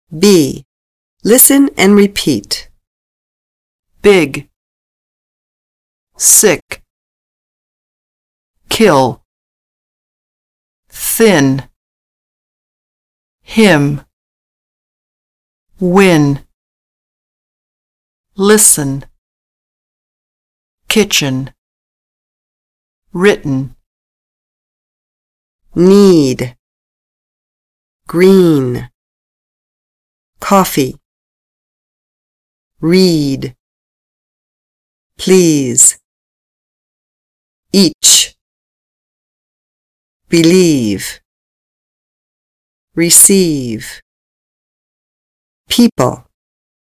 B. Listen and repeat. Big, sick, kill, thin, him, win, listen, kitchen, written, Need. Green. Coffee. Read. Please. Each. Believe. Receive. People.